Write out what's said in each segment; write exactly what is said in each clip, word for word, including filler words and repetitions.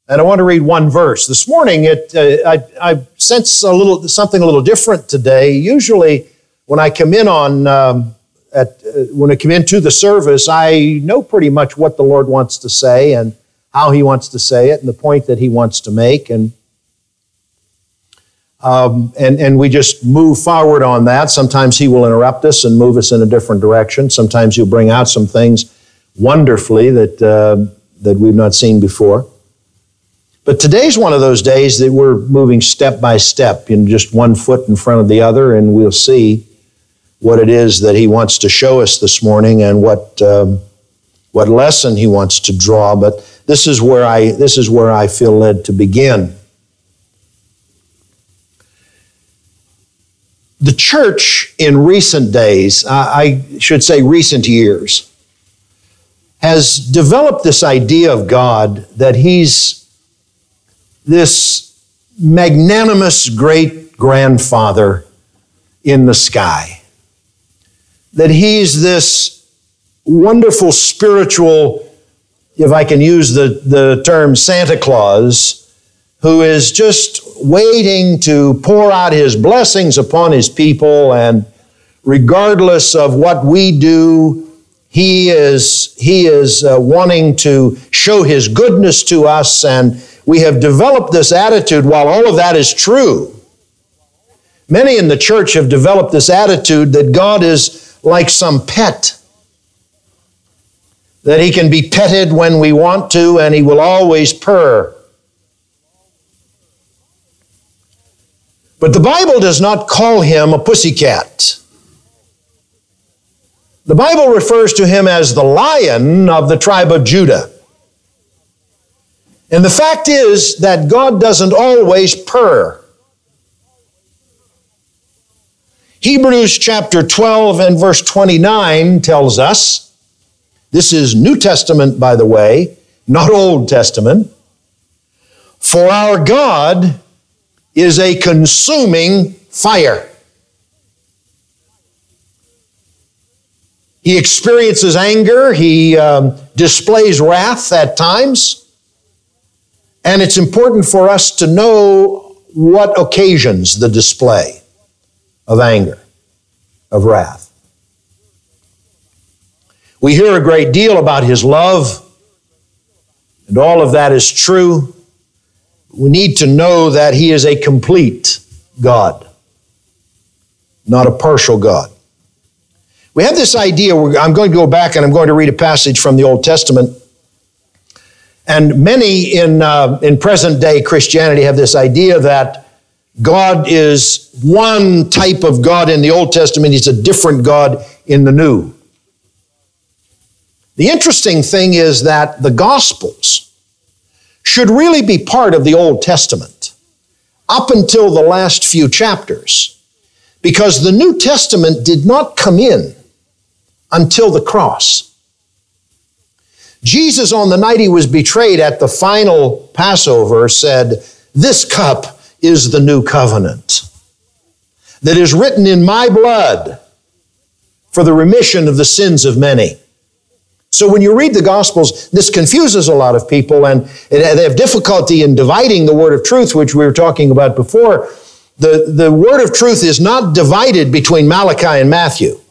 And I want to read one verse. This morning, it, uh, I, I sense a little something a little different today. Usually, when I come in on um, at uh, when I come into the service, I know pretty much what the Lord wants to say and how He wants to say it, and the point that He wants to make, and um, and and we just move forward on that. Sometimes He will interrupt us and move us in a different direction. Sometimes He'll bring out some things wonderfully that uh, that we've not seen before. But today's one of those days that we're moving step by step, you know, just one foot in front of the other, and we'll see what it is that He wants to show us this morning and what um, what lesson He wants to draw. But this is where I this is where I feel led to begin. The church in recent days, I should say recent years, has developed this idea of God that He's this magnanimous great-grandfather in the sky. That He's this wonderful spiritual, if I can use the, the term Santa Claus, who is just waiting to pour out His blessings upon His people, and regardless of what we do, He is, he is uh, wanting to show His goodness to us, and we have developed this attitude. While all of that is true, many in the church have developed this attitude that God is like some pet, that He can be petted when we want to, and He will always purr. But the Bible does not call Him a pussycat. The Bible refers to Him as the Lion of the tribe of Judah. And the fact is that God doesn't always purr. Hebrews chapter twelve and verse twenty-nine tells us, this is New Testament, by the way, not Old Testament, for our God is a consuming fire. He experiences anger, He um, displays wrath at times. And it's important for us to know what occasions the display of anger, of wrath. We hear a great deal about His love, and all of that is true. We need to know that He is a complete God, not a partial God. We have this idea, I'm going to go back and I'm going to read a passage from the Old Testament. And many in, uh, in present-day Christianity have this idea that God is one type of God in the Old Testament. He's a different God in the New. The interesting thing is that the Gospels should really be part of the Old Testament up until the last few chapters, because the New Testament did not come in until the cross. Jesus, on the night He was betrayed at the final Passover, said, "This cup is the new covenant that is written in my blood for the remission of the sins of many." So when you read the Gospels, this confuses a lot of people, and they have difficulty in dividing the word of truth, which we were talking about before. The, the word of truth is not divided between Malachi and Matthew.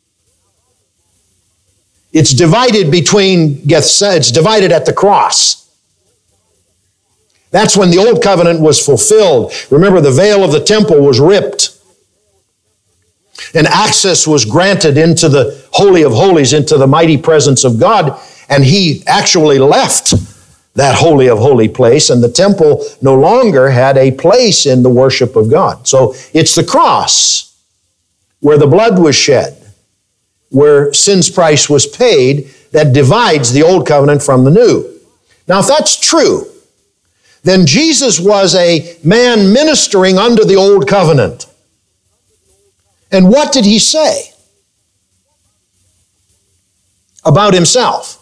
It's divided between, it's divided at the cross. That's when the old covenant was fulfilled. Remember, the veil of the temple was ripped, and access was granted into the Holy of Holies, into the mighty presence of God, and He actually left that Holy of Holy place, and the temple no longer had a place in the worship of God. So it's the cross where the blood was shed, where sin's price was paid, that divides the old covenant from the new. Now, if that's true, then Jesus was a man ministering under the old covenant. And what did He say about Himself?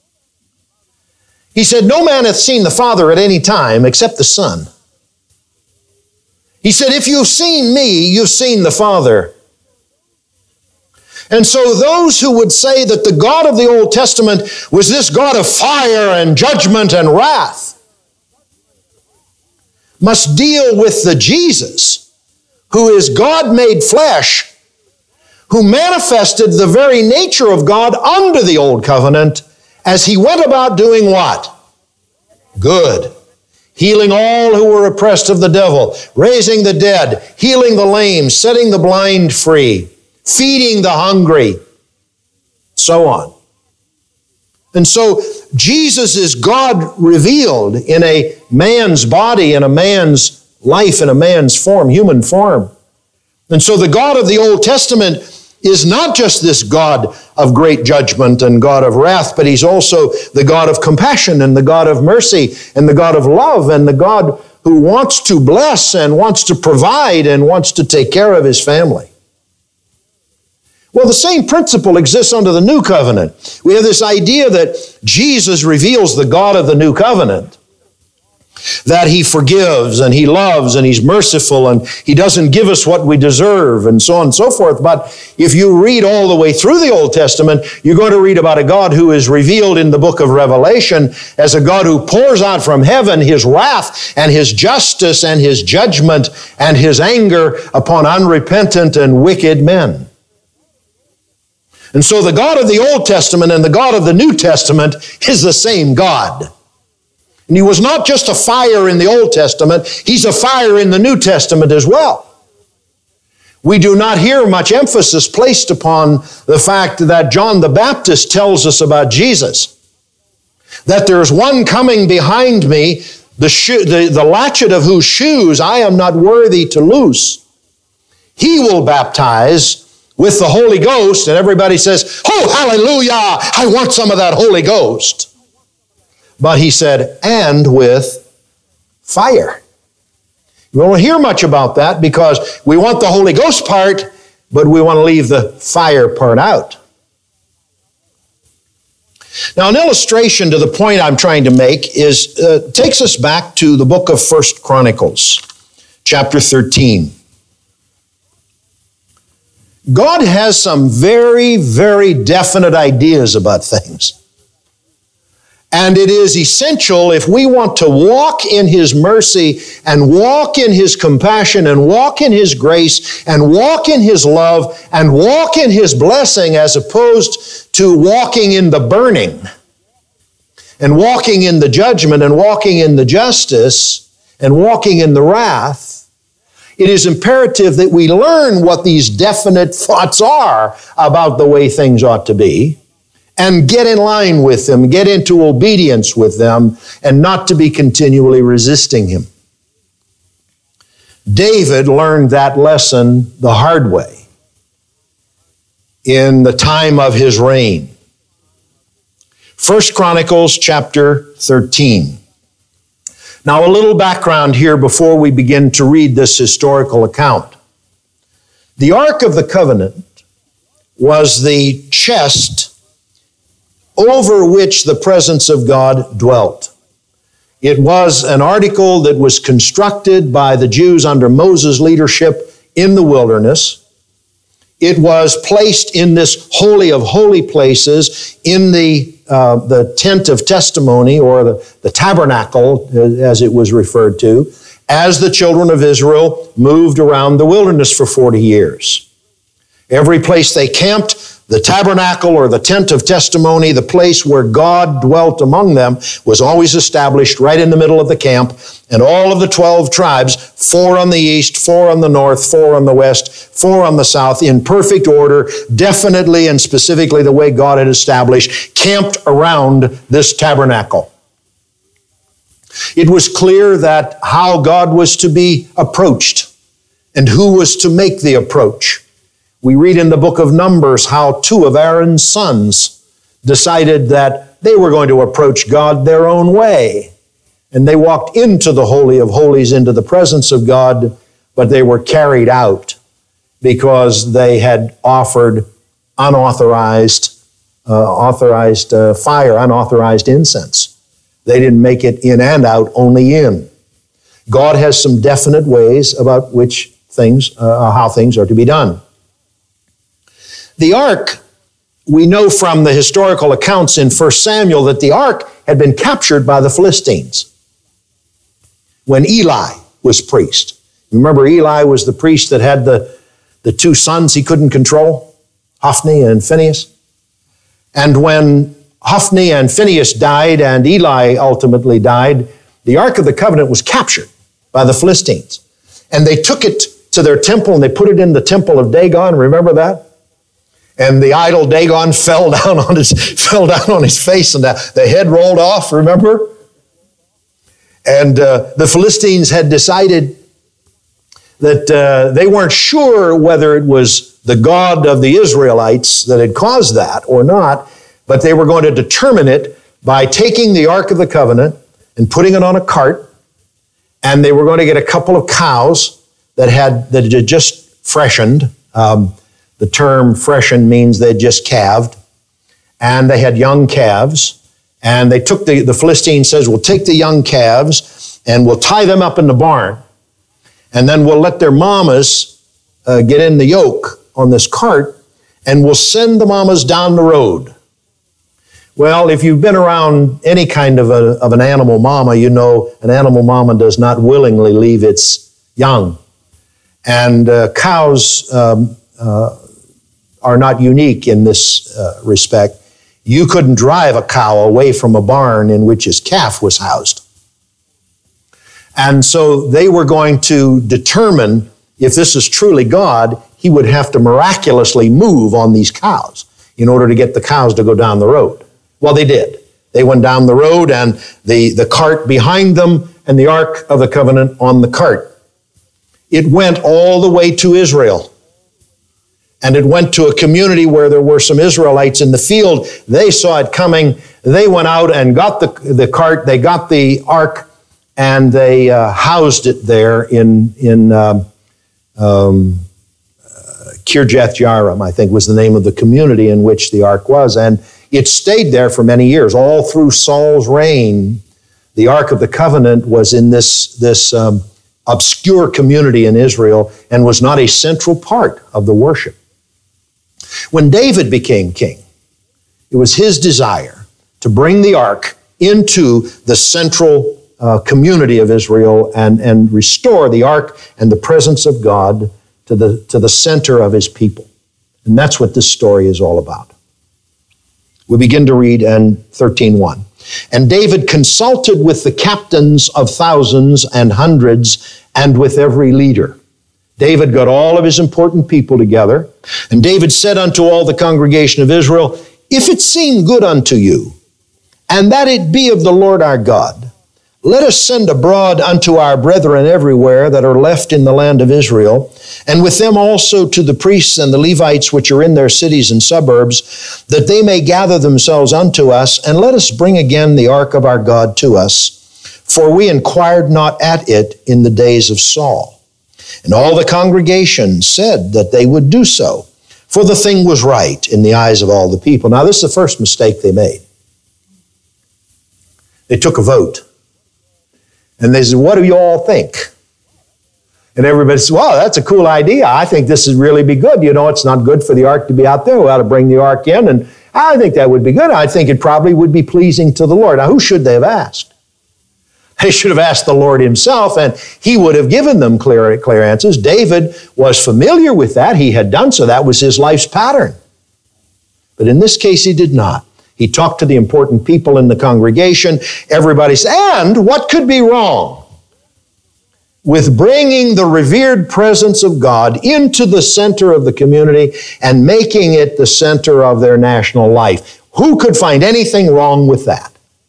He said, "No man hath seen the Father at any time except the Son." He said, "If you've seen me, you've seen the Father." And so those who would say that the God of the Old Testament was this God of fire and judgment and wrath, must deal with the Jesus who is God made flesh, who manifested the very nature of God under the old covenant as he went about doing what? Good. Healing all who were oppressed of the devil, raising the dead, healing the lame, setting the blind free, feeding the hungry, so on. And so Jesus is God revealed in a man's body, in a man's life, in a man's form, human form. And so the God of the Old Testament is not just this God of great judgment and God of wrath, but he's also the God of compassion and the God of mercy and the God of love and the God who wants to bless and wants to provide and wants to take care of his family. Well, the same principle exists under the new covenant. We have this idea that Jesus reveals the God of the new covenant, that he forgives and he loves and he's merciful and he doesn't give us what we deserve and so on and so forth. But if you read all the way through the Old Testament, you're going to read about a God who is revealed in the book of Revelation as a God who pours out from heaven his wrath and his justice and his judgment and his anger upon unrepentant and wicked men. And so the God of the Old Testament and the God of the New Testament is the same God. And he was not just a fire in the Old Testament, he's a fire in the New Testament as well. We do not hear much emphasis placed upon the fact that John the Baptist tells us about Jesus, that there's one coming behind me, the, shoe, the, the latchet of whose shoes I am not worthy to loose. He will baptize with the Holy Ghost, and everybody says, oh, hallelujah, I want some of that Holy Ghost. But he said, and with fire. We won't hear much about that because we want the Holy Ghost part, but we want to leave the fire part out. Now, an illustration to the point I'm trying to make is uh, takes us back to the book of First Chronicles, chapter thirteen. God has some very, very definite ideas about things. And it is essential if we want to walk in his mercy and walk in his compassion and walk in his grace and walk in his love and walk in his blessing as opposed to walking in the burning and walking in the judgment and walking in the justice and walking in the wrath. It is imperative that we learn what these definite thoughts are about the way things ought to be and get in line with them, get into obedience with them, and not to be continually resisting him. David learned that lesson the hard way in the time of his reign. First Chronicles chapter thirteen. Now, a little background here before we begin to read this historical account. The Ark of the Covenant was the chest over which the presence of God dwelt. It was an article that was constructed by the Jews under Moses' leadership in the wilderness. It was placed in this holy of holy places in the, uh, the tent of testimony, or the, the tabernacle, as it was referred to, as the children of Israel moved around the wilderness for forty years. Every place they camped, the tabernacle or the tent of testimony, the place where God dwelt among them, was always established right in the middle of the camp. And all of the twelve tribes, four on the east, four on the north, four on the west, four on the south, in perfect order, definitely and specifically the way God had established, camped around this tabernacle. It was clear that how God was to be approached and who was to make the approach. We read in the book of Numbers how two of Aaron's sons decided that they were going to approach God their own way. And they walked into the Holy of Holies, into the presence of God, but they were carried out because they had offered unauthorized, uh, authorized uh, fire, unauthorized incense. They didn't make it in and out, only in. God has some definite ways about which things, uh, how things are to be done. The ark, we know from the historical accounts in First Samuel that the ark had been captured by the Philistines. When Eli was priest. Remember, Eli was the priest that had the, the two sons he couldn't control, Hophni and Phinehas. And when Hophni and Phinehas died and Eli ultimately died, the Ark of the Covenant was captured by the Philistines. And they took it to their temple and they put it in the temple of Dagon. Remember that? And the idol Dagon fell down on his, fell down on his face and the, the head rolled off, remember? And uh, the Philistines had decided that uh, they weren't sure whether it was the God of the Israelites that had caused that or not, but they were going to determine it by taking the Ark of the Covenant and putting it on a cart, and they were going to get a couple of cows that had, that had just freshened. Um, the term freshened means they just calved, and they had young calves, and they took the, the Philistine says, we'll take the young calves and we'll tie them up in the barn, and then we'll let their mamas uh, get in the yoke on this cart, and we'll send the mamas down the road. Well, if you've been around any kind of, a, of an animal mama, you know an animal mama does not willingly leave its young. And uh, cows um, uh, are not unique in this uh, respect. You couldn't drive a cow away from a barn in which his calf was housed. And so they were going to determine if this is truly God, he would have to miraculously move on these cows in order to get the cows to go down the road. Well, they did. They went down the road and the, the cart behind them and the Ark of the Covenant on the cart. It went all the way to Israel. And it went to a community where there were some Israelites in the field. They saw it coming. They went out and got the, the cart. They got the ark and they uh, housed it there in, in um, um, uh, Kirjath Jearim, I think was the name of the community in which the ark was. And it stayed there for many years. All through Saul's reign, the Ark of the Covenant was in this, this um, obscure community in Israel and was not a central part of the worship. When David became king, it was his desire to bring the ark into the central uh, community of Israel and, and restore the ark and the presence of God to the, to the center of his people. And that's what this story is all about. We begin to read in thirteen one. And David consulted with the captains of thousands and hundreds and with every leader. David got all of his important people together, and David said unto all the congregation of Israel, if it seem good unto you, and that it be of the Lord our God, let us send abroad unto our brethren everywhere that are left in the land of Israel, and with them also to the priests and the Levites which are in their cities and suburbs, that they may gather themselves unto us, and let us bring again the ark of our God to us, for we inquired not at it in the days of Saul. And all the congregation said that they would do so, for the thing was right in the eyes of all the people. Now, this is the first mistake they made. They took a vote. And they said, what do you all think? And everybody said, well, that's a cool idea. I think this would really be good. You know, it's not good for the ark to be out there. We ought to bring the ark in. And I think that would be good. I think it probably would be pleasing to the Lord. Now, who should they have asked? They should have asked the Lord himself, and he would have given them clear, clear answers. David was familiar with that. He had done so. That was his life's pattern. But in this case, he did not. He talked to the important people in the congregation. Everybody said, and what could be wrong with bringing the revered presence of God into the center of the community and making it the center of their national life? Who could find anything wrong with that?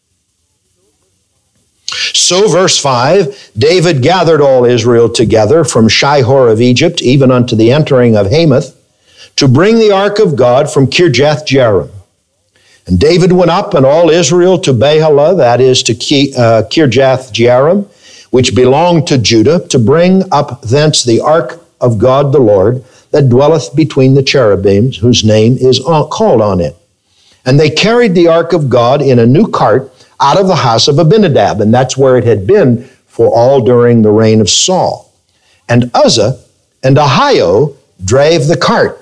So, verse five, David gathered all Israel together from Shihor of Egypt, even unto the entering of Hamath, to bring the ark of God from Kirjath Jearim. And David went up and all Israel to Baalah, that is to Kirjath Jearim, which belonged to Judah, to bring up thence the ark of God the Lord, that dwelleth between the cherubims, whose name is called on it. And they carried the ark of God in a new cart out of the house of Abinadab, and that's where it had been for all during the reign of Saul. And Uzzah and Ahio drave the cart.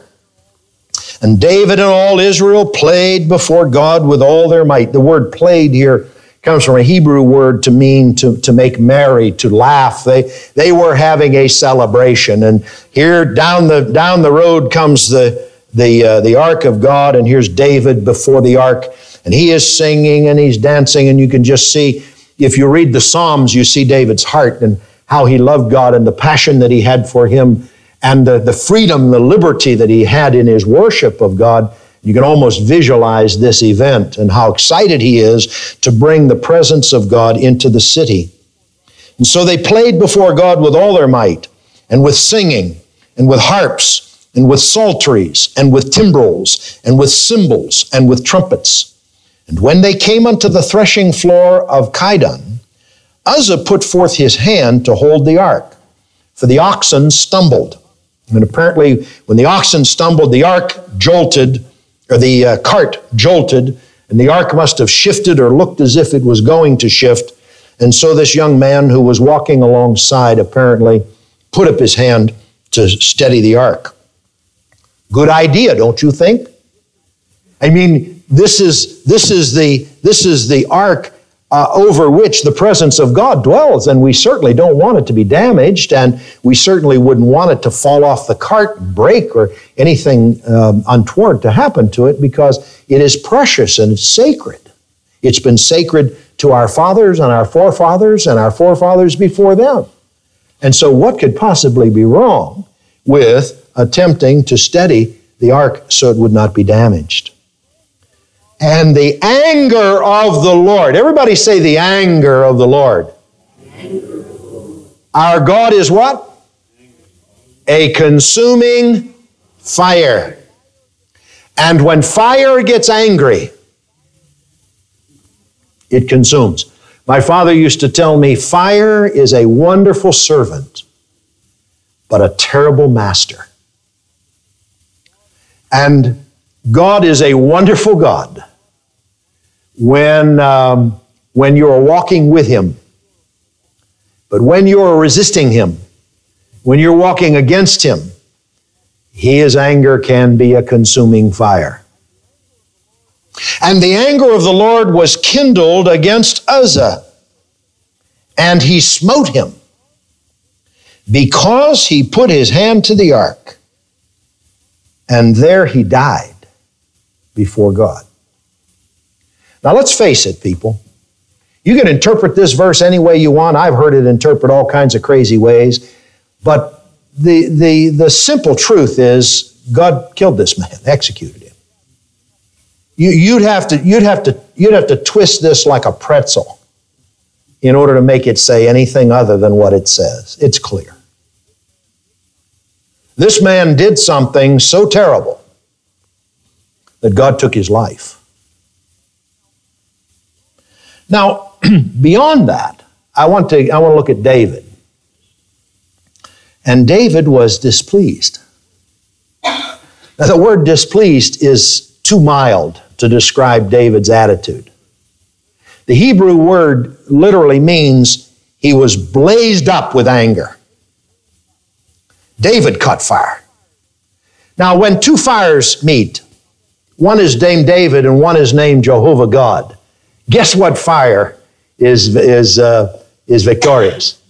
And David and all Israel played before God with all their might. The word played here comes from a Hebrew word to mean to, to make merry, to laugh. They, they were having a celebration. And here down the, down the road comes the, the, uh, the ark of God, and here's David before the ark, and he is singing and he's dancing, and you can just see, if you read the Psalms, you see David's heart and how he loved God and the passion that he had for him and the, the freedom, the liberty that he had in his worship of God. You can almost visualize this event and how excited he is to bring the presence of God into the city. And so they played before God with all their might, and with singing, and with harps, and with psalteries, and with timbrels, and with cymbals, and with trumpets. And when they came unto the threshing floor of Chidon, Uzzah put forth his hand to hold the ark, for the oxen stumbled. And apparently, when the oxen stumbled, the ark jolted, or the uh, cart jolted, and the ark must have shifted or looked as if it was going to shift. And so this young man who was walking alongside apparently put up his hand to steady the ark. Good idea, don't you think? I mean, this is this is the this is the ark uh, over which the presence of God dwells, and we certainly don't want it to be damaged, and we certainly wouldn't want it to fall off the cart, break, or anything um, untoward to happen to it, because it is precious and it's sacred. It's been sacred to our fathers and our forefathers and our forefathers before them. And so what could possibly be wrong with attempting to steady the ark so it would not be damaged? And the anger of the Lord. Everybody say the anger of the Lord. Our God is what? A consuming fire. And when fire gets angry, it consumes. My father used to tell me, fire is a wonderful servant, but a terrible master. And God is a wonderful God when, um, when you're walking with Him. But when you're resisting Him, when you're walking against Him, His anger can be a consuming fire. And the anger of the Lord was kindled against Uzzah, and he smote him, because he put his hand to the ark, and there he died before God. Now let's face it, people. You can interpret this verse any way you want. I've heard it interpreted all kinds of crazy ways. But the, the, the simple truth is God killed this man, executed him. You, you'd have to, you'd have to, you'd have to twist this like a pretzel in order to make it say anything other than what it says. It's clear. This man did something so terrible that God took his life. Now, beyond that, I want to, I want to look at David. And David was displeased. Now, the word displeased is too mild to describe David's attitude. The Hebrew word literally means he was blazed up with anger. David caught fire. Now, when two fires meet, one is named David and one is named Jehovah God, guess what fire is, is, uh, is victorious?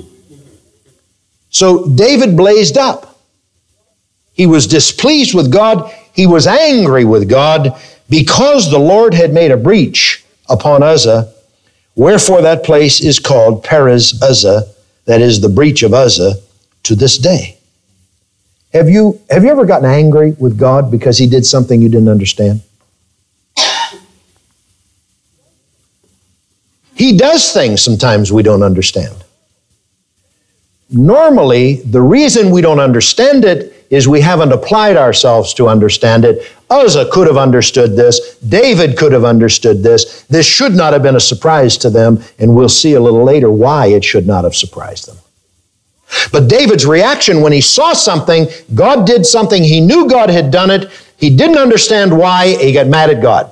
So David blazed up. He was displeased with God. He was angry with God because the Lord had made a breach upon Uzzah. Wherefore that place is called Perez Uzzah, that is the breach of Uzzah, to this day. Have you, have you ever gotten angry with God because He did something you didn't understand? He does things sometimes we don't understand. Normally, the reason we don't understand it is we haven't applied ourselves to understand it. Uzzah could have understood this. David could have understood this. This should not have been a surprise to them, and we'll see a little later why it should not have surprised them. But David's reaction when he saw something, God did something, he knew God had done it, he didn't understand why, he got mad at God.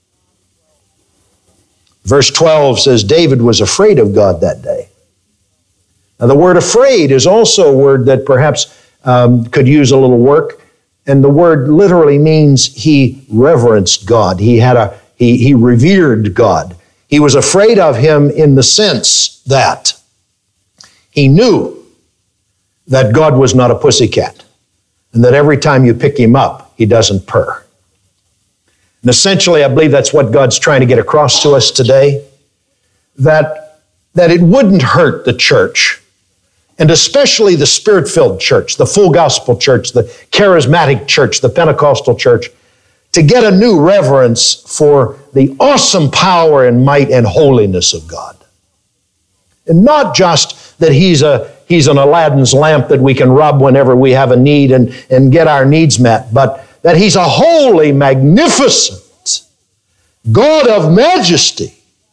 Verse twelve says, David was afraid of God that day. Now the word afraid is also a word that perhaps um, could use a little work. And the word literally means he reverenced God. He had a he, he revered God. He He was afraid of him in the sense that he knew that God was not a pussycat, and that every time you pick him up, he doesn't purr. And essentially, I believe that's what God's trying to get across to us today, that, that it wouldn't hurt the church, and especially the Spirit-filled church, the full gospel church, the charismatic church, the Pentecostal church, to get a new reverence for the awesome power and might and holiness of God. And not just that he's a he's an Aladdin's lamp that we can rub whenever we have a need and, and get our needs met, but that he's a holy, magnificent God of majesty.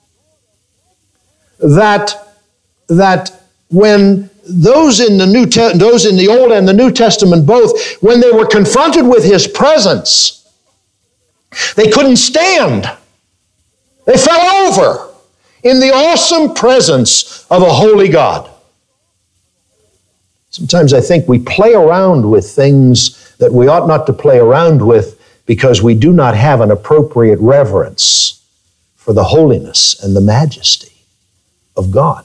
That, that when those in the New Te- those in the Old and the New Testament both, when they were confronted with his presence, they couldn't stand. They fell over in the awesome presence of a holy God. Sometimes I think we play around with things that we ought not to play around with because we do not have an appropriate reverence for the holiness and the majesty of God.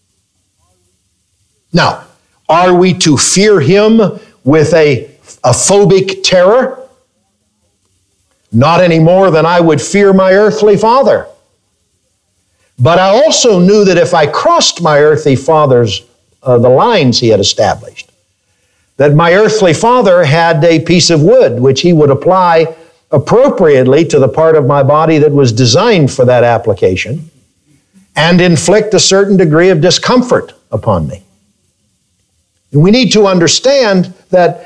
Now, are we to fear him with a, a phobic terror? Not any more than I would fear my earthly father. But I also knew that if I crossed my earthly father's, uh, the lines he had established, that my earthly father had a piece of wood which he would apply appropriately to the part of my body that was designed for that application and inflict a certain degree of discomfort upon me. And we need to understand that,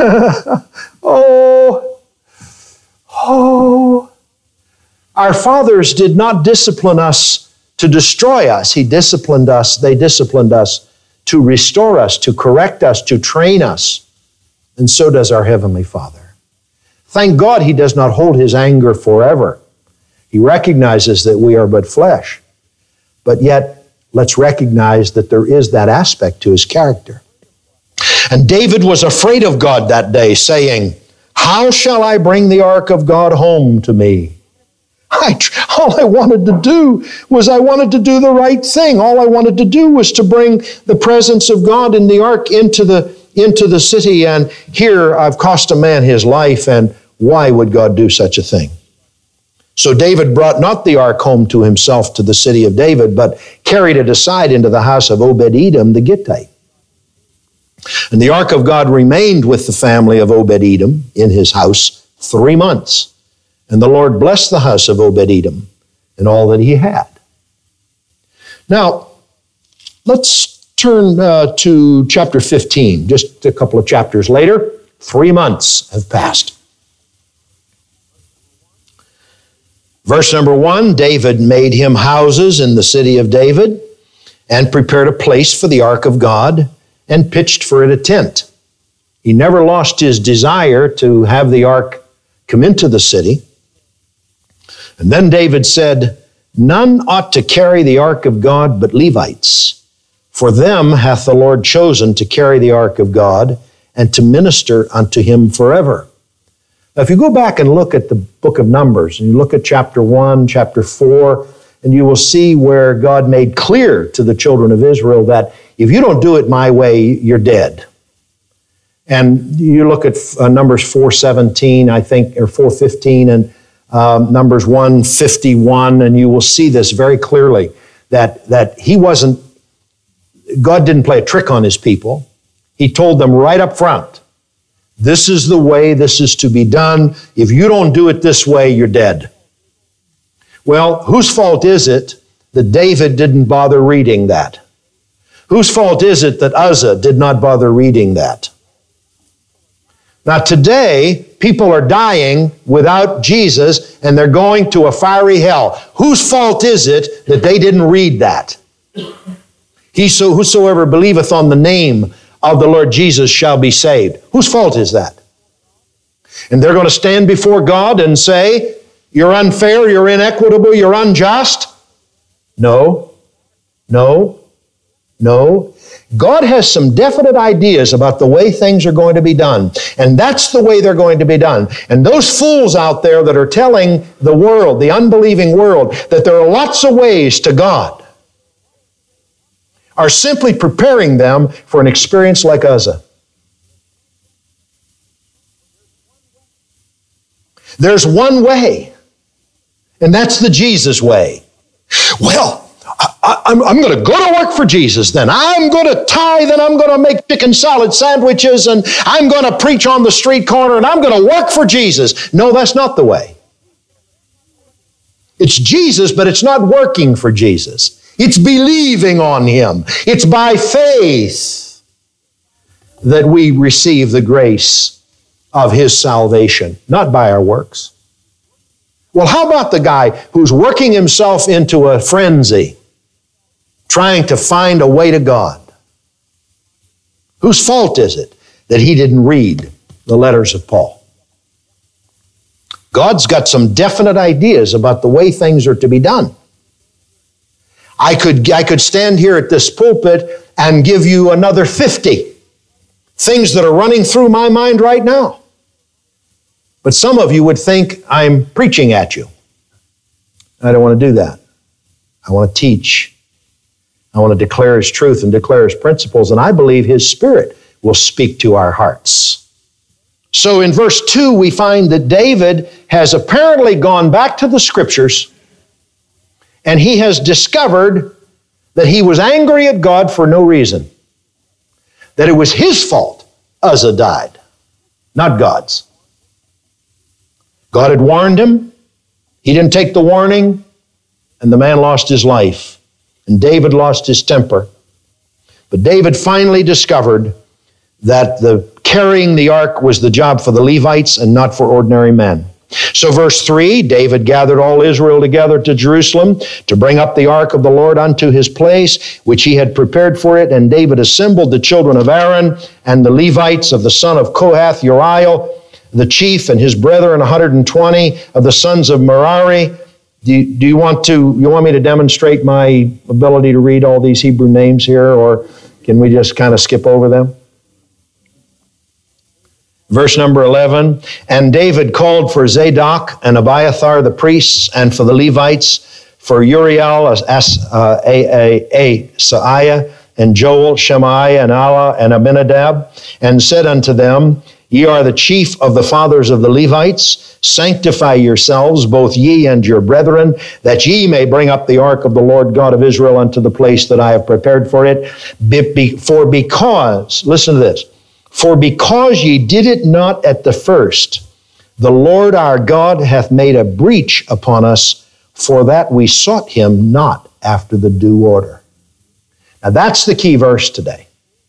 oh, Oh, our fathers did not discipline us to destroy us. He disciplined us, they disciplined us to restore us, to correct us, to train us. And so does our Heavenly Father. Thank God he does not hold his anger forever. He recognizes that we are but flesh. But yet, let's recognize that there is that aspect to his character. And David was afraid of God that day, saying, how shall I bring the ark of God home to me? I, all I wanted to do was I wanted to do the right thing. All I wanted to do was to bring the presence of God in the ark into the, into the city. And here I've cost a man his life, and why would God do such a thing? So David brought not the ark home to himself to the city of David, but carried it aside into the house of Obed-Edom the Gittite. And the ark of God remained with the family of Obed-Edom in his house three months. And the Lord blessed the house of Obed-Edom and all that he had. Now, let's turn uh, to chapter fifteen. Just a couple of chapters later, three months have passed. Verse number one, David made him houses in the city of David and prepared a place for the ark of God and pitched for it a tent. He never lost his desire to have the ark come into the city. And then David said, none ought to carry the ark of God but Levites. For them hath the Lord chosen to carry the ark of God and to minister unto him forever. Now, if you go back and look at the book of Numbers, and you look at chapter one, chapter four, and you will see where God made clear to the children of Israel that if you don't do it my way, you're dead. And you look at uh, Numbers four seventeen, I think, or four fifteen, and um, Numbers one fifty-one, and you will see this very clearly, that, that he wasn't, God didn't play a trick on his people. He told them right up front, this is the way this is to be done. If you don't do it this way, you're dead. Well, whose fault is it that David didn't bother reading that? Whose fault is it that Uzzah did not bother reading that? Now today, people are dying without Jesus and they're going to a fiery hell. Whose fault is it that they didn't read that? He so whosoever believeth on the name of the Lord Jesus shall be saved. Whose fault is that? And they're going to stand before God and say, you're unfair, you're inequitable, you're unjust? No, no, No. God has some definite ideas about the way things are going to be done. And that's the way they're going to be done. And those fools out there that are telling the world, the unbelieving world, that there are lots of ways to God, are simply preparing them for an experience like Uzzah. There's one way, and that's the Jesus way. Well, I, I'm, I'm going to go to work for Jesus then. I'm going to tithe and I'm going to make chicken salad sandwiches and I'm going to preach on the street corner and I'm going to work for Jesus. No, that's not the way. It's Jesus, but it's not working for Jesus. It's believing on Him. It's by faith that we receive the grace of His salvation, not by our works. Well, how about the guy who's working himself into a frenzy, trying to find a way to God? Whose fault is it that he didn't read the letters of Paul? God's got some definite ideas about the way things are to be done. I could, I could stand here at this pulpit and give you another fifty things that are running through my mind right now. But some of you would think I'm preaching at you. I don't want to do that. I want to teach. I want to declare His truth and declare His principles, and I believe His Spirit will speak to our hearts. So in verse two, we find that David has apparently gone back to the Scriptures, and he has discovered that he was angry at God for no reason. That it was his fault Uzzah died, not God's. God had warned him. He didn't take the warning, and the man lost his life. And David lost his temper. But David finally discovered that the carrying the ark was the job for the Levites and not for ordinary men. So verse three, David gathered all Israel together to Jerusalem to bring up the ark of the Lord unto his place, which he had prepared for it. And David assembled the children of Aaron and the Levites of the son of Kohath, Uriah, the chief, and his brethren, one hundred twenty of the sons of Merari. Do you, do you want to, you want me to demonstrate my ability to read all these Hebrew names here, or can we just kind of skip over them? Verse number eleven, and David called for Zadok and Abiathar the priests, and for the Levites, for Uriel, As, uh, Asaiah, and Joel, Shemaiah, and Allah, and Abinadab, and said unto them, Ye are the chief of the fathers of the Levites. Sanctify yourselves, both ye and your brethren, that ye may bring up the ark of the Lord God of Israel unto the place that I have prepared for it. For because, listen to this, for because ye did it not at the first, the Lord our God hath made a breach upon us, for that we sought Him not after the due order. Now that's the key verse today.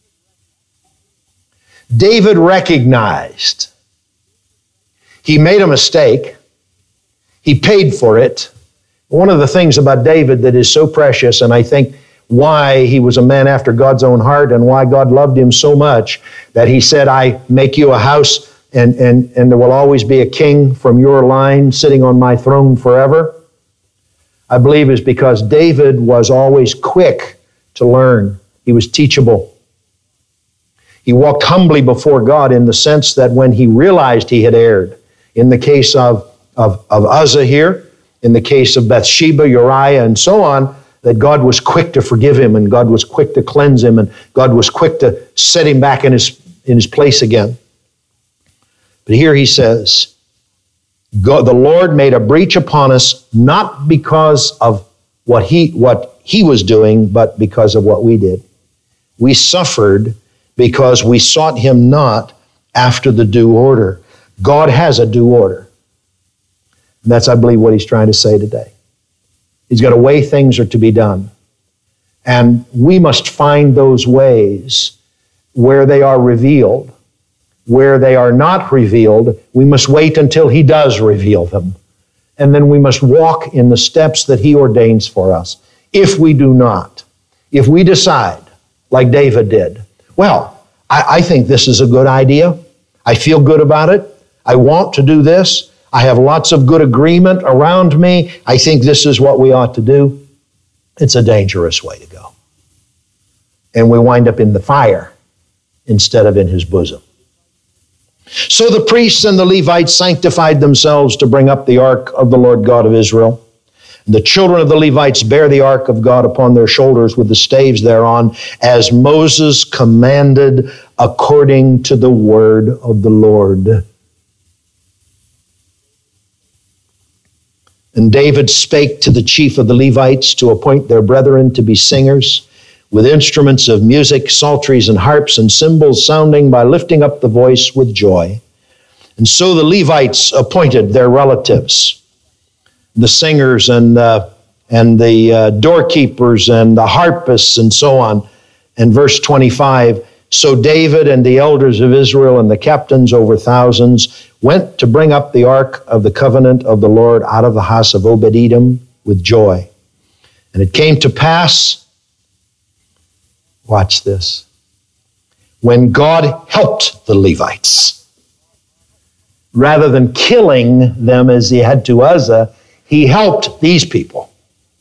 David recognized he made a mistake. He paid for it. One of the things about David that is so precious, and I think why he was a man after God's own heart and why God loved him so much, that he said, I make you a house and, and, and there will always be a king from your line sitting on my throne forever, I believe is because David was always quick to learn. He was teachable. He walked humbly before God in the sense that when he realized he had erred, in the case of, of, of Uzzah here, in the case of Bathsheba, Uriah, and so on, that God was quick to forgive him and God was quick to cleanse him and God was quick to set him back in his, in his place again. But here he says, God, the Lord made a breach upon us, not because of what he, what he was doing, but because of what we did. We suffered because we sought Him not after the due order. God has a due order. And that's, I believe, what He's trying to say today. He's got a way things are to be done. And we must find those ways where they are revealed. Where they are not revealed, we must wait until He does reveal them. And then we must walk in the steps that He ordains for us. If we do not, if we decide, like David did, well, I, I think this is a good idea. I feel good about it. I want to do this. I have lots of good agreement around me. I think this is what we ought to do. It's a dangerous way to go. and we wind up in the fire instead of in his bosom. So the priests and the Levites sanctified themselves to bring up the ark of the Lord God of Israel. The children of the Levites bear the ark of God upon their shoulders with the staves thereon, as Moses commanded according to the word of the Lord. And David spake to the chief of the Levites to appoint their brethren to be singers, with instruments of music, psalteries and harps and cymbals sounding by lifting up the voice with joy. And so the Levites appointed their relatives, the singers and, uh, and the uh, doorkeepers and the harpists and so on. And verse twenty-five, so David and the elders of Israel and the captains over thousands went to bring up the ark of the covenant of the Lord out of the house of Obed-Edom with joy. And it came to pass, watch this, when God helped the Levites, rather than killing them as he had to Uzzah, he helped these people.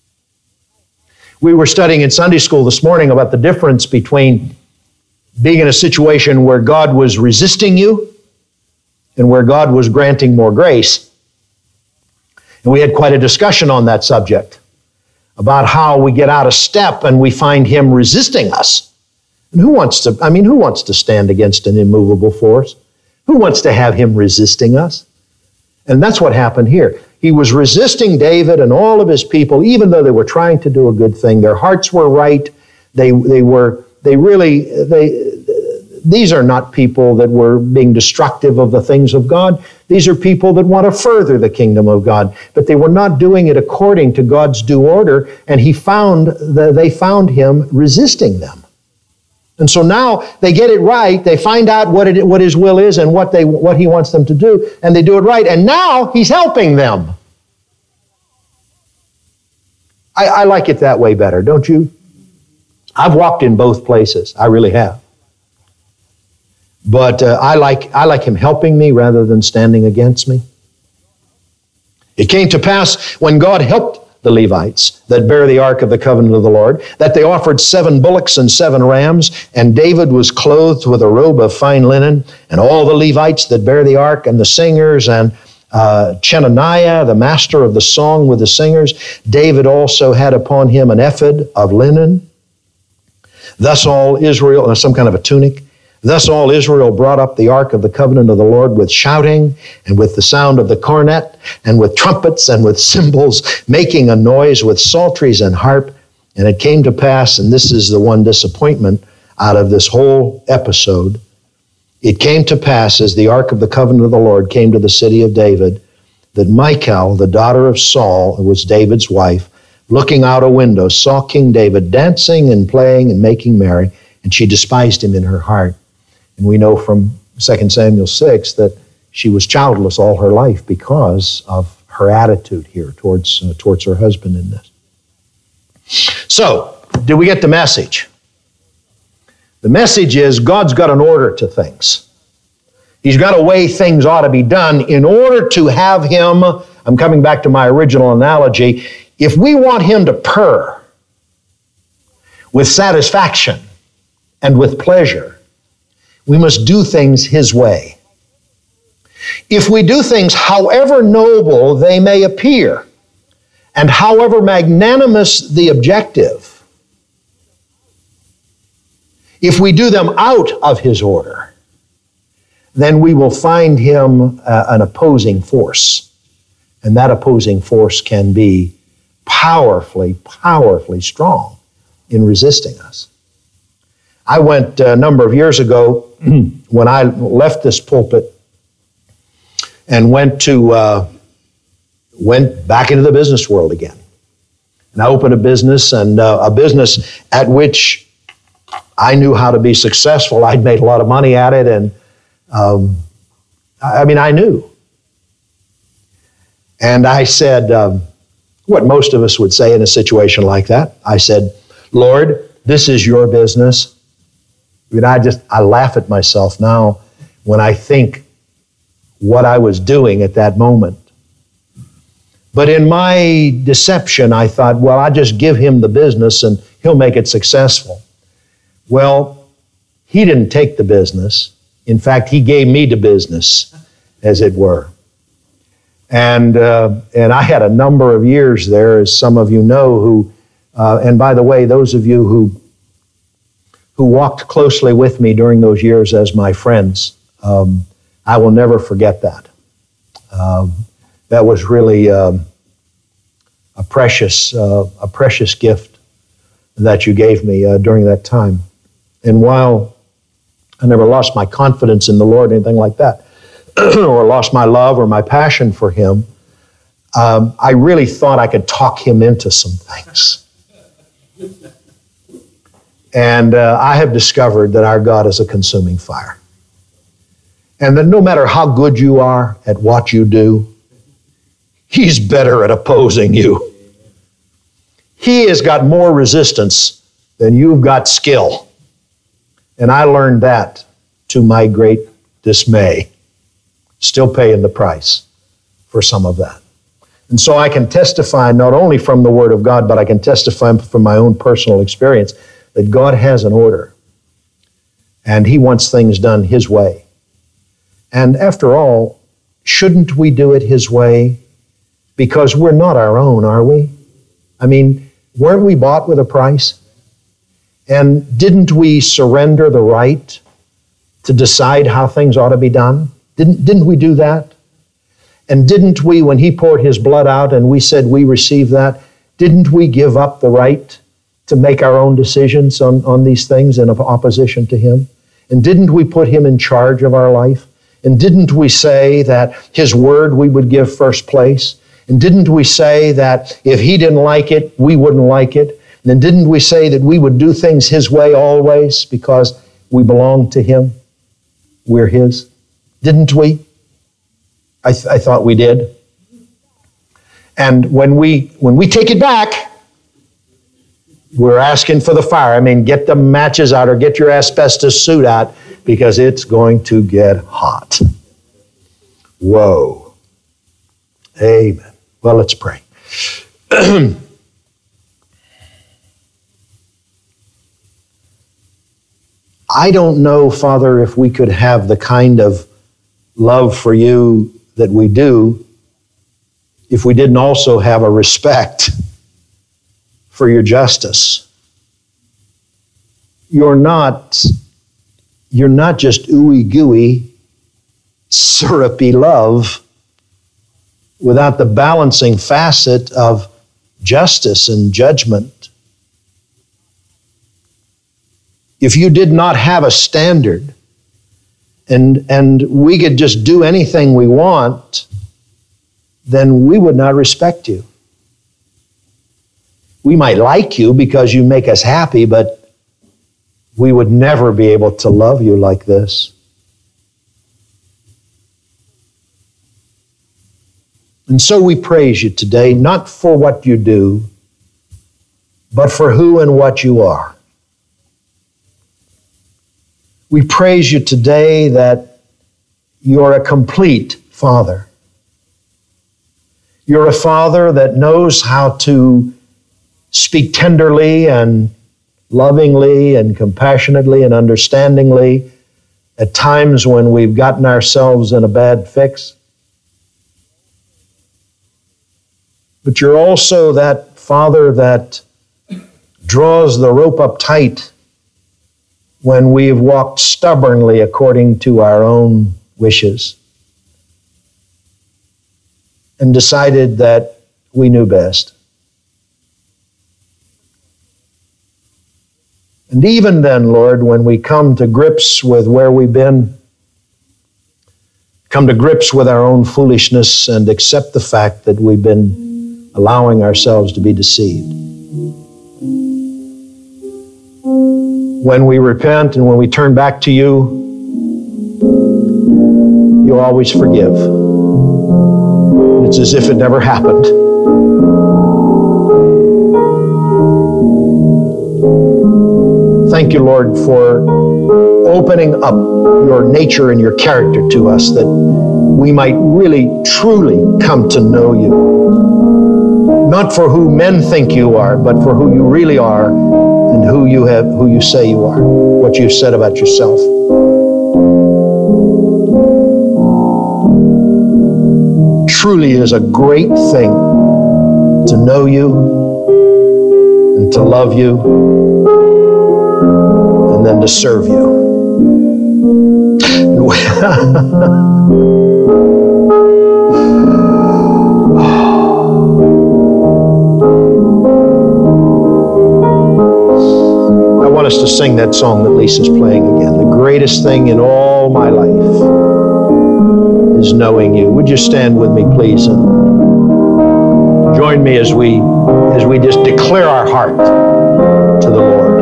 We were studying in Sunday school this morning about the difference between being in a situation where God was resisting you and where God was granting more grace. And we had quite a discussion on that subject about how we get out of step and we find him resisting us. And who wants to, I mean, who wants to stand against an immovable force? Who wants to have him resisting us? And that's what happened here. He was resisting David and all of his people, even though they were trying to do a good thing. Their hearts were right. They, they were, they really, they, these are not people that were being destructive of the things of God. These are people that want to further the kingdom of God, but they were not doing it according to God's due order, and he found that they found him resisting them. And so now they get it right. They find out what it, what his will is and what they what he wants them to do, and they do it right. And now he's helping them. I, I like it that way better, don't you? I've walked in both places. I really have. But uh, I like I like him helping me rather than standing against me. It came to pass when God helped the Levites that bear the ark of the covenant of the Lord, that they offered seven bullocks and seven rams, and David was clothed with a robe of fine linen, and all the Levites that bear the ark, and the singers, and uh, Chenaniah, the master of the song with the singers. David also had upon him an ephod of linen. Thus all Israel, or some kind of a tunic, thus all Israel brought up the ark of the covenant of the Lord with shouting and with the sound of the cornet and with trumpets and with cymbals, making a noise with psalteries and harp. And it came to pass, and this is the one disappointment out of this whole episode, it came to pass as the ark of the covenant of the Lord came to the city of David, that Michal, the daughter of Saul, who was David's wife, looking out a window, saw King David dancing and playing and making merry, and she despised him in her heart. And we know from Second Samuel six that she was childless all her life because of her attitude here towards, uh, towards her husband in this. So, did we get the message? The message is God's got an order to things. He's got a way things ought to be done in order to have him, I'm coming back to my original analogy, if we want him to purr with satisfaction and with pleasure, we must do things his way. If we do things however noble they may appear, and however magnanimous the objective, if we do them out of his order, then we will find him uh, an opposing force. And that opposing force can be powerfully, powerfully strong in resisting us. I went a number of years ago when I left this pulpit and went to uh, went back into the business world again. And I opened a business, and uh, a business at which I knew how to be successful. I'd made a lot of money at it, and um, I mean, I knew. And I said um, what most of us would say in a situation like that. I said, Lord, this is your business. I mean, I just, I laugh at myself now when I think what I was doing at that moment. But in my deception, I thought, well, I'll just give him the business and he'll make it successful. Well, he didn't take the business. In fact, he gave me the business, as it were. And uh, and I had a number of years there, as some of you know, who, uh, and by the way, those of you who who walked closely with me during those years as my friends, um, I will never forget that. Um, that was really um, a precious uh, a precious gift that you gave me uh, during that time. And while I never lost my confidence in the Lord, anything like that, or lost my love or my passion for Him, um, I really thought I could talk Him into some things. And uh, I have discovered that our God is a consuming fire. And that no matter how good you are at what you do, He's better at opposing you. He has got more resistance than you've got skill. And I learned that to my great dismay. Still paying the price for some of that. And so I can testify not only from the Word of God, but I can testify from my own personal experience that God has an order. And He wants things done His way. And after all, shouldn't we do it His way? Because we're not our own, are we? I mean, weren't we bought with a price? And didn't we surrender the right to decide how things ought to be done? Didn't, didn't we do that? And didn't we, when He poured His blood out and we said we received that, didn't we give up the right to make our own decisions on, on these things in opposition to Him? And didn't we put Him in charge of our life? And didn't we say that His word we would give first place? And didn't we say that if He didn't like it, we wouldn't like it? And then didn't we say that we would do things His way always because we belong to Him? We're His. Didn't we? I, th- I thought we did. And when we when we take it back, we're asking for the fire. I mean, get the matches out or get your asbestos suit out because it's going to get hot. Whoa. Amen. Well, let's pray. I don't know, Father, if we could have the kind of love for You that we do if we didn't also have a respect for Your justice. You're not, you're not just ooey gooey, syrupy love without the balancing facet of justice and judgment. If You did not have a standard and, and we could just do anything we want, then we would not respect You. We might like You because You make us happy, but we would never be able to love You like this. And so we praise You today, not for what You do, but for who and what You are. We praise You today that You're a complete Father. You're a Father that knows how to speak tenderly and lovingly and compassionately and understandingly at times when we've gotten ourselves in a bad fix. But You're also that Father that draws the rope up tight when we've walked stubbornly according to our own wishes and decided that we knew best. And even then, Lord, when we come to grips with where we've been, come to grips with our own foolishness and accept the fact that we've been allowing ourselves to be deceived. When we repent and when we turn back to You, You always forgive. It's as if it never happened. Thank You, Lord, for opening up Your nature and Your character to us that we might really, truly come to know You. Not for who men think You are, but for who You really are and and who you have, who you say you are, what you've said about yourself. Truly is a great thing to know you and to love you and then to serve you. I want us to sing that song that Lisa's playing again. The greatest thing in all my life is knowing you. Would you stand with me, please, and join me as we as we just declare our heart to the Lord.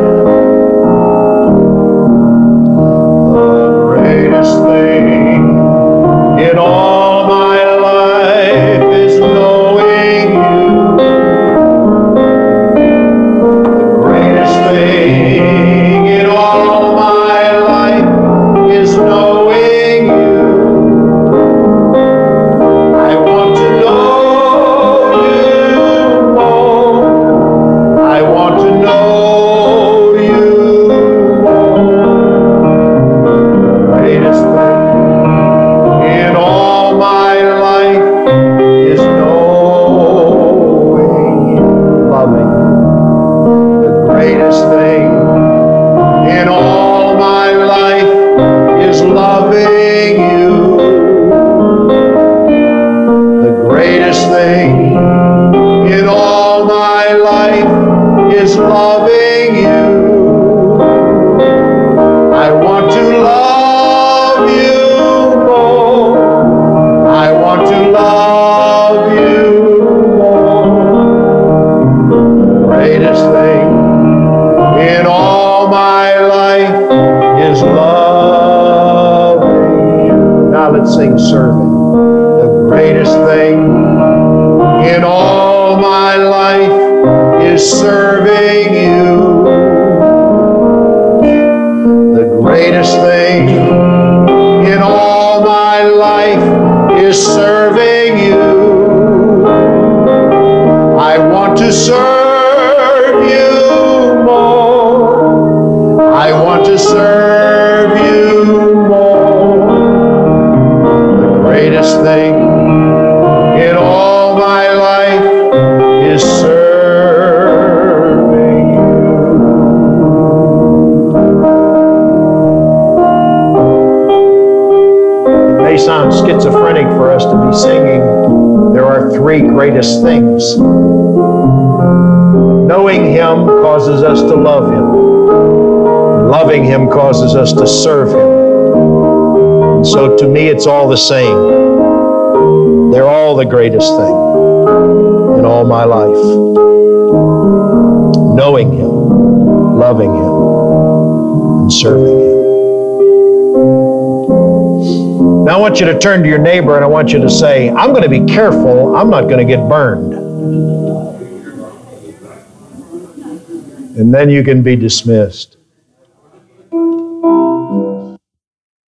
The greatest thing in all my life is knowing you. The greatest thing in all my life is knowing you. I want to know you more. I want to know you more. The greatest thing in all my life is knowing you, loving you. The greatest thing in all my life is loving you. The greatest thing in all my life is loving you. I want to love you more. I want to love you more. The greatest thing in all my life is loving you. Now let's sing serving. The greatest thing in all my life is serving you. The greatest thing in all my life is serving you. I want to serve you more. I want to serve you more. The greatest thing in all my life is serving you. It may sound schizophrenic for us to be singing, there are three greatest things. Knowing Him causes us to love Him. Loving Him causes us to serve Him. And so to me, it's all the same. They're all the greatest thing in all my life. Knowing Him, loving Him, and serving Him. Now I want you to turn to your neighbor and I want you to say, I'm going to be careful, I'm not going to get burned. And then you can be dismissed.